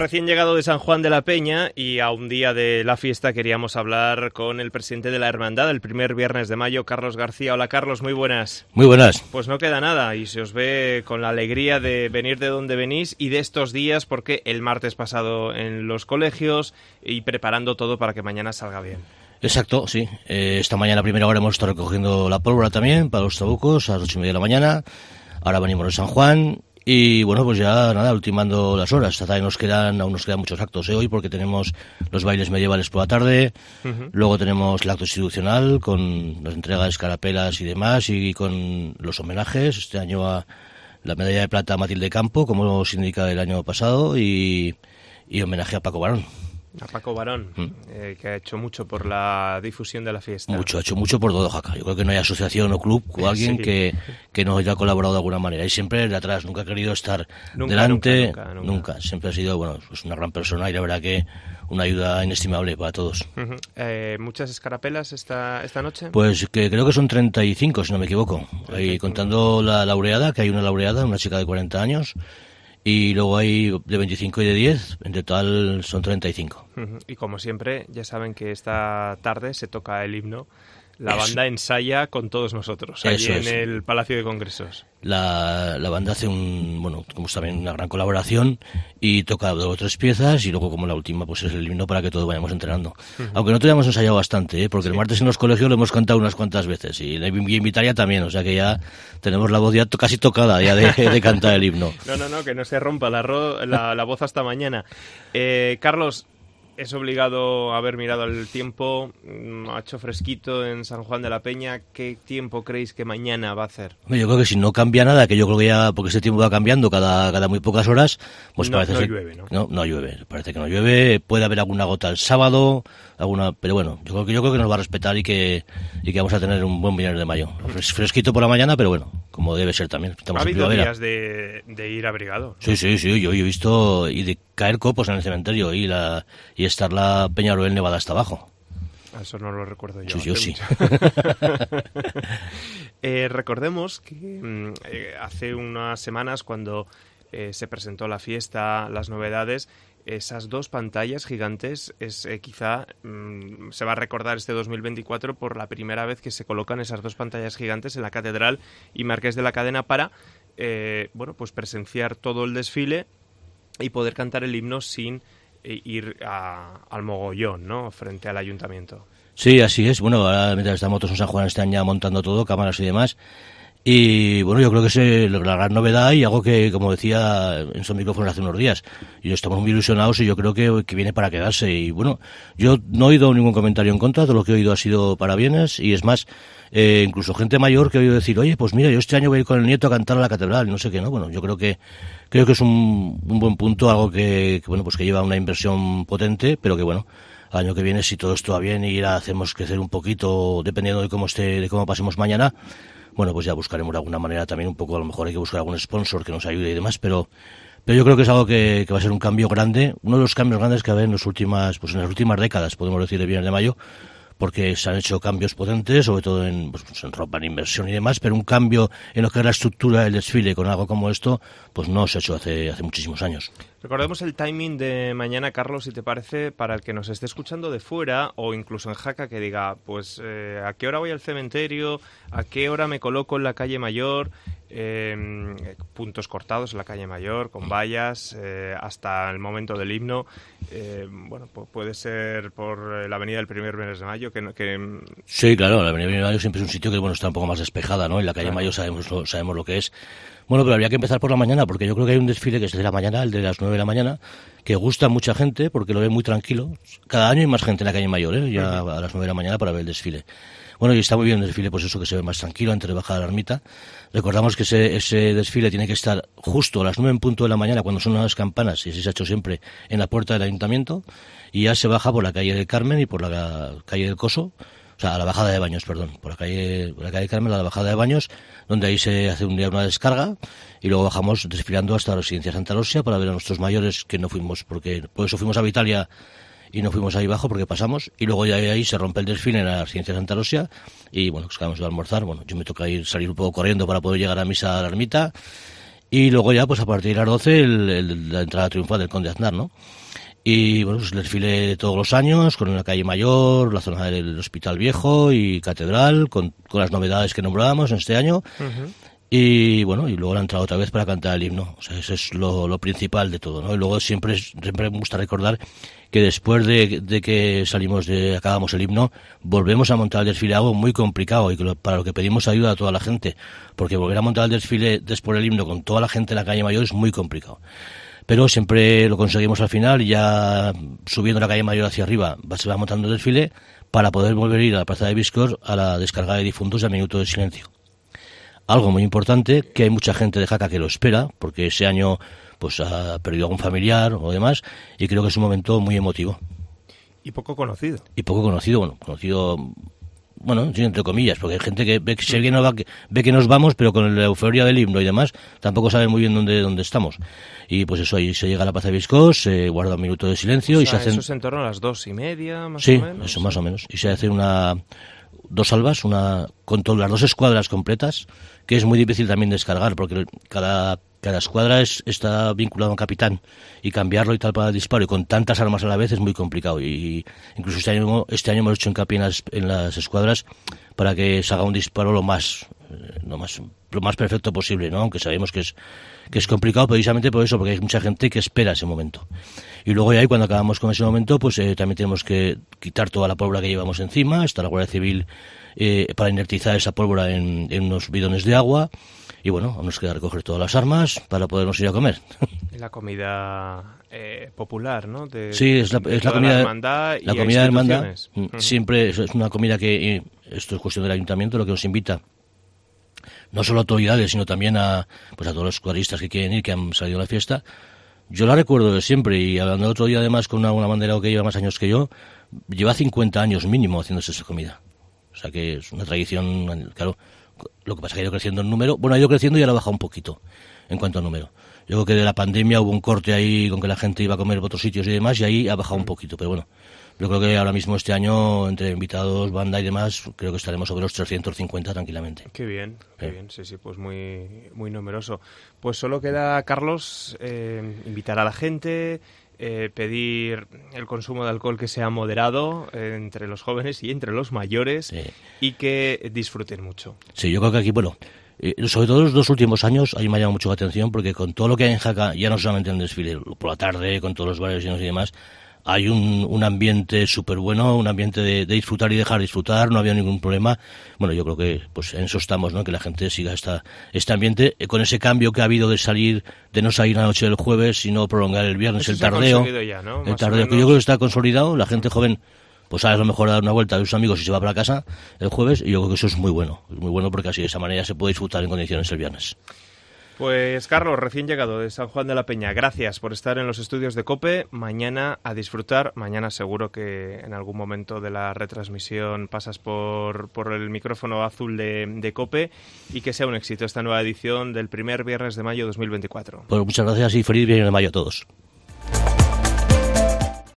Recién llegado de San Juan de la Peña y a un día de la fiesta queríamos hablar con el presidente de la Hermandad el primer viernes de mayo, Carlos García. Hola Carlos, muy buenas. Muy buenas. Pues no queda nada y se os ve con la alegría de venir de donde venís y de estos días, porque el martes pasado en los colegios y preparando todo para que mañana salga bien. Exacto, sí. Esta mañana a primera hora hemos estado recogiendo la pólvora también para los trabucos a las 8:30 de la mañana. Ahora venimos de San Juan. Y bueno, pues ya nada, ultimando las horas. Hasta aún nos quedan muchos actos hoy, porque tenemos los bailes medievales por la tarde, luego tenemos el acto institucional con las entregas de escarapelas y demás, y con los homenajes, este año a la medalla de plata a Matilde Campo, como se indica el año pasado, y homenaje a Paco Barón. A Paco Barón, que ha hecho mucho por la difusión de la fiesta. Ha hecho mucho por todo Jaca. Yo creo que no hay asociación o club o alguien que no haya colaborado de alguna manera. Y siempre de atrás, nunca ha querido estar delante. Nunca. Siempre ha sido, pues una gran persona y la verdad que una ayuda inestimable para todos. ¿Muchas escarapelas esta noche? Pues que creo que son 35, si no me equivoco. Ahí contando la laureada, que hay una laureada, una chica de 40 años. Y luego hay de 25 y de 10, en total son 35. Y como siempre, ya saben que esta tarde se toca el himno. La banda ensaya con todos nosotros, allí en el Palacio de Congresos. La banda hace como también una gran colaboración y toca 2 o 3 piezas y luego como la última pues es el himno para que todos vayamos entrenando. Aunque nosotros ya hemos ensayado bastante, porque el martes en los colegios lo hemos cantado unas cuantas veces y en Vitaria también, o sea que ya tenemos la voz ya casi tocada ya de cantar el himno. No, que no se rompa la voz hasta mañana. Carlos, es obligado haber mirado el tiempo, ha hecho fresquito en San Juan de la Peña. ¿Qué tiempo creéis que mañana va a hacer? Yo creo que si no cambia nada, que yo creo que ya, porque este tiempo va cambiando cada muy pocas horas, pues parece no llueve, ¿no? No llueve, parece que no llueve, puede haber alguna gota el sábado, pero bueno, yo creo que nos va a respetar y que vamos a tener un buen viernes de mayo. Fresquito por la mañana, pero bueno, como debe ser también. ¿Ha habido días de ir abrigado? Sí, yo he visto y de caer copos en el cementerio y estar la Peñaruel nevada hasta abajo. Eso no lo recuerdo yo. Sí, yo sí. Recordemos que hace unas semanas, cuando se presentó la fiesta, las novedades, esas 2 pantallas gigantes quizá se va a recordar este 2024 por la primera vez que se colocan esas 2 pantallas gigantes en la Catedral y Marqués de la Cadena para pues presenciar todo el desfile y poder cantar el himno sin ir al mogollón, ¿no?, frente al ayuntamiento. Sí, así es. Bueno, ahora mientras estamos todos en San Juan están ya montando todo, cámaras y demás. Y bueno, yo creo que es la gran novedad y algo que, como decía en su micrófono hace unos días, y estamos muy ilusionados y yo creo que viene para quedarse. Y bueno, yo no he oído ningún comentario en contra, todo lo que he oído ha sido para bienes, y es más, incluso gente mayor que he oído decir, oye, pues mira, yo este año voy a ir con el nieto a cantar a la catedral, no sé qué, ¿no? Bueno, yo creo que es un buen punto, algo que lleva una inversión potente, pero que bueno, al año que viene, si todo esto va bien y la hacemos crecer un poquito, dependiendo de cómo pasemos mañana, bueno, pues ya buscaremos de alguna manera también un poco, a lo mejor hay que buscar algún sponsor que nos ayude y demás, pero yo creo que es algo que va a ser un cambio grande, uno de los cambios grandes que va a haber en las últimas décadas, podemos decir, de Viernes de Mayo, porque se han hecho cambios potentes, sobre todo en ropa, en inversión y demás, pero un cambio en lo que es la estructura del desfile con algo como esto, pues no se ha hecho hace muchísimos años. Recordemos el timing de mañana, Carlos, si te parece, para el que nos esté escuchando de fuera o incluso en Jaca, que diga, pues, ¿a qué hora voy al cementerio? ¿A qué hora me coloco en la calle Mayor? Puntos cortados en la calle Mayor, con vallas, hasta el momento del himno. Puede ser por la avenida del primer viernes de mayo. Sí, claro, la avenida del 1 de mayo siempre es un sitio que está un poco más despejada, ¿no? En la calle Mayor sabemos lo que es. Bueno, pero habría que empezar por la mañana, porque yo creo que hay un desfile que es de la mañana, el de las 9 de la mañana, que gusta a mucha gente porque lo ve muy tranquilo. Cada año hay más gente en la calle Mayor, ya a las 9 de la mañana para ver el desfile. Bueno, y está muy bien el desfile, pues eso, que se ve más tranquilo antes de bajar a la ermita. Recordamos que ese desfile tiene que estar justo a las 9 en punto de la mañana, cuando son las campanas, y así se ha hecho siempre, en la puerta del ayuntamiento, y ya se baja por la calle del Carmen y por la calle del Coso, o sea, a la bajada de Baños, perdón, por la calle del Carmen, a la bajada de Baños, donde ahí se hace un día una descarga, y luego bajamos desfilando hasta la residencia Santa Rosia para ver a nuestros mayores, que no fuimos, porque por eso fuimos a Vitalia y no fuimos ahí abajo porque pasamos, y luego ya ahí se rompe el desfile en la residencia Santa Rosia, y bueno, pues acabamos de almorzar. Bueno, yo me toca salir un poco corriendo para poder llegar a misa a la ermita, Y luego ya, pues a partir de las 12, la entrada triunfal del Conde Aznar, ¿no? Y bueno, pues el desfile de todos los años, con la calle Mayor, la zona del Hospital Viejo y Catedral, con las novedades que nombrábamos en este año. Uh-huh. Y bueno, y luego la entrada otra vez para cantar el himno. O sea, eso es lo principal de todo, ¿no? Y luego siempre me gusta recordar que después de que acabamos el himno, volvemos a montar el desfile, algo muy complicado y para lo que pedimos ayuda a toda la gente, porque volver a montar el desfile después del himno con toda la gente en la calle Mayor es muy complicado. Pero siempre lo conseguimos al final y ya subiendo la calle Mayor hacia arriba se va montando el desfile para poder volver a ir a la Plaza de Biscors a la descarga de difuntos y al minuto de silencio. Algo muy importante, que hay mucha gente de Jaca que lo espera, porque ese año pues ha perdido algún familiar o demás, y creo que es un momento muy emotivo. Y poco conocido. Bueno, sí, entre comillas, porque hay gente que ve que nos vamos, pero con la euforia del himno y demás, tampoco sabe muy bien dónde estamos. Y pues eso, ahí se llega a la Plaza de Biscors, se guarda un minuto de silencio, o sea, y se hacen... Eso es en torno a las 2:30, más sí, o menos. Sí, eso más o menos. Y se hace dos salvas, una con todas las dos escuadras completas, que es muy difícil también descargar, porque cada escuadra está vinculada a un capitán, y cambiarlo y tal para el disparo, y con tantas armas a la vez es muy complicado. Y incluso este año hemos hecho hincapié en las escuadras para que se haga un disparo lo más perfecto posible, ¿no? Aunque sabemos que es complicado precisamente por eso, porque hay mucha gente que espera ese momento. Y luego ya cuando acabamos con ese momento, pues también tenemos que quitar toda la pólvora que llevamos encima. Está la Guardia Civil para inertizar esa pólvora en unos bidones de agua. Y bueno, nos queda recoger todas las armas para podernos ir a comer. La comida popular, ¿no? Sí, es la comida de hermandad. La comida de hermandad siempre es una comida que, esto es cuestión del ayuntamiento, lo que nos invita no solo a autoridades, sino también a todos los cuadristas que quieren ir, que han salido a la fiesta. Yo la recuerdo de siempre, y hablando otro día además con una bandera que lleva más años que yo, lleva 50 años mínimo haciéndose esa comida. O sea que es una tradición, claro. Lo que pasa es que ha ido creciendo en número. Bueno, ha ido creciendo y ahora ha bajado un poquito en cuanto a número. Yo creo que de la pandemia hubo un corte ahí con que la gente iba a comer en otros sitios y demás, y ahí ha bajado un poquito. Pero bueno, yo creo que ahora mismo este año, entre invitados, banda y demás, creo que estaremos sobre los 350 tranquilamente. Qué bien, sí, pues muy, muy numeroso. Pues solo queda, Carlos, invitar a la gente, pedir el consumo de alcohol que sea moderado entre los jóvenes y entre los mayores, y que disfruten mucho. Sí, yo creo que aquí, sobre todo los 2 últimos años, ahí me ha llamado mucho la atención, porque con todo lo que hay en Jaca, ya no solamente en el desfile, por la tarde, con todos los bares llenos y demás, hay un ambiente súper bueno, un ambiente de disfrutar y dejar disfrutar, no había ningún problema. Bueno, yo creo que pues en eso estamos, ¿no? Que la gente siga este ambiente, con ese cambio que ha habido de no salir la noche del jueves, sino prolongar el viernes, eso el tardeo. Ya, ¿no? El tardeo, que yo creo que está consolidado, la gente joven pues a lo mejor a dar una vuelta a sus amigos y se va para casa el jueves, y yo creo que eso es muy bueno porque así de esa manera se puede disfrutar en condiciones el viernes. Pues Carlos, recién llegado de San Juan de la Peña, gracias por estar en los estudios de COPE. Mañana a disfrutar, mañana seguro que en algún momento de la retransmisión pasas por el micrófono azul de COPE, y que sea un éxito esta nueva edición del primer viernes de mayo 2024. Pues muchas gracias y feliz viernes de mayo a todos.